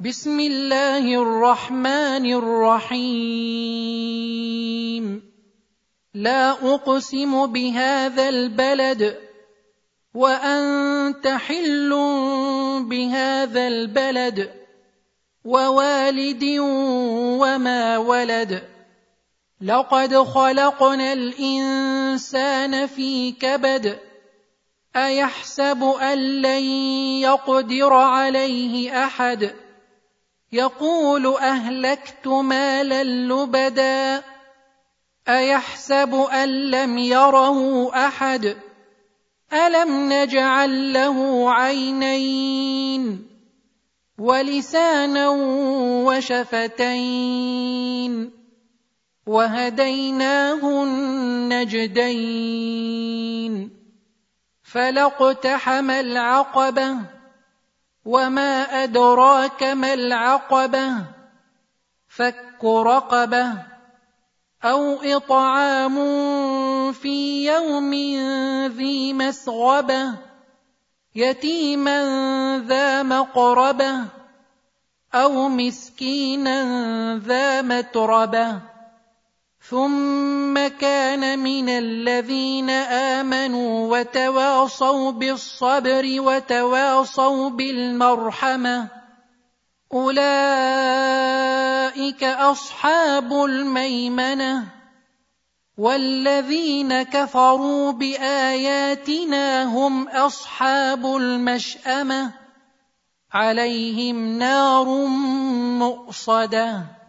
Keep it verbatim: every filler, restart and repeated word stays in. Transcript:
بسم الله الرحمن الرحيم لا أقسم بهذا البلد وأنت حل بهذا البلد ووالد وما ولد لقد خلقنا الإنسان في كبد أيحسب أن لن يقدر عليه أحد يقول أهلكت مالا لبدا أيحسب أن لم يره أحد ألم نجعل له عينين ولسانا وشفتين وهديناه النجدين فلاقتحم العقبة وما أدراك ما العقبة فك رقبة أو إطعام في يوم ذي مسغبة يتيما ذا مقربة أو مسكينا ذا متربة ثم كان من الذين آمنوا وتواصوا بالصبر وتواصوا بالمرحمة أولئك أصحاب الميمنة والذين كفروا بآياتنا هم أصحاب المشأمة عليهم نار مؤصدة